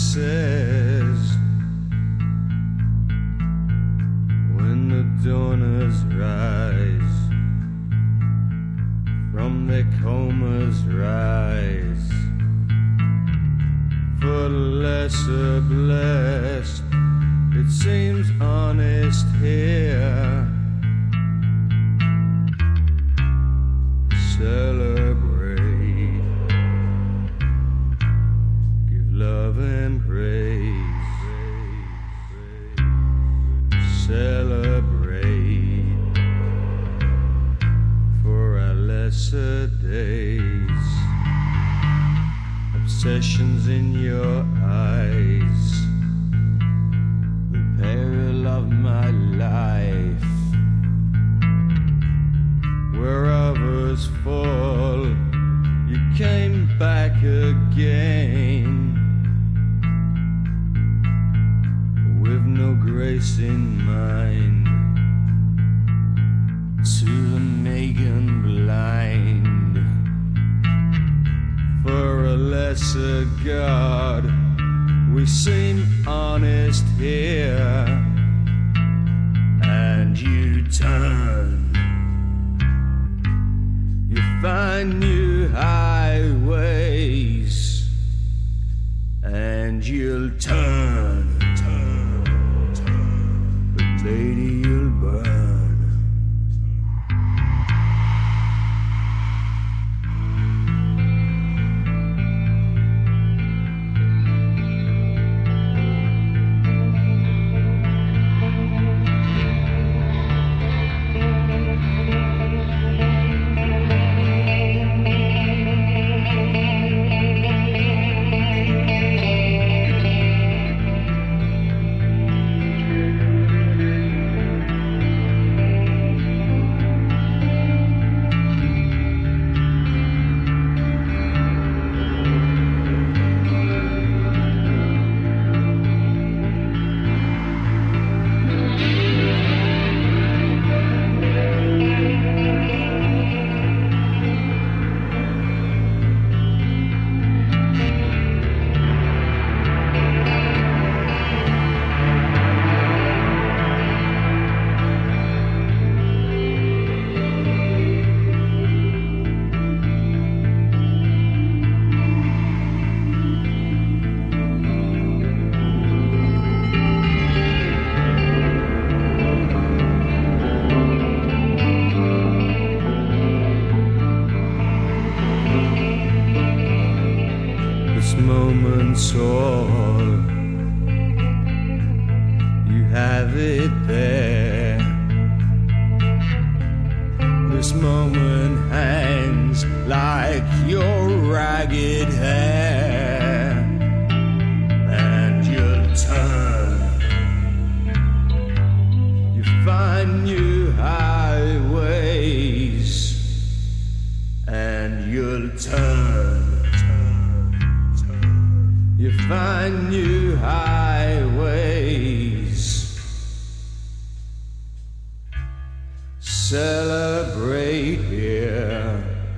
says, when the dawners rise, from their comas rise, for the lesser blessed, it seems honest here. Celebrate, give love and praise. Celebrate for our lesser days. Obsessions in your eyes, the peril of my life. Where others fall, you came back again, with no grace in mind, to the making blind. For a lesser God, we seem honest here, and you turn. You find new highways, and you'll turn, but lady, you'll burn. Moment's all, you have it there. This moment hangs like your ragged hair, and you'll turn. You find new highways, and you'll turn. You find new highways. Celebrate here.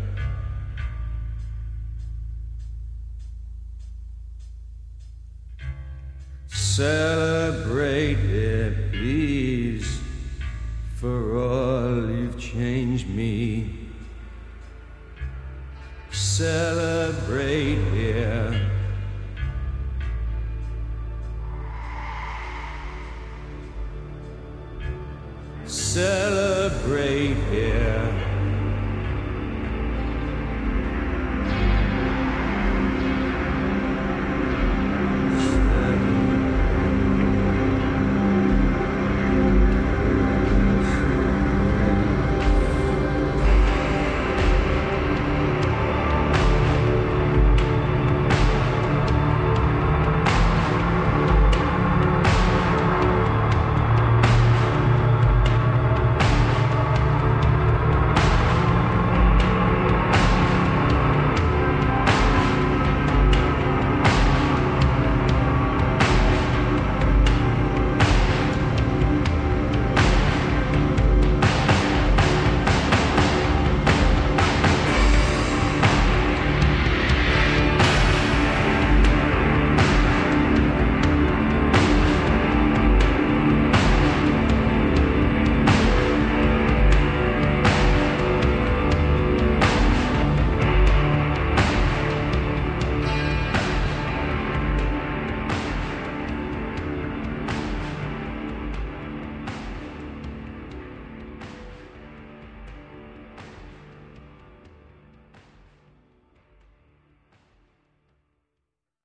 Celebrate here, please. For all you've changed me. Celebrate here. Celebrate here.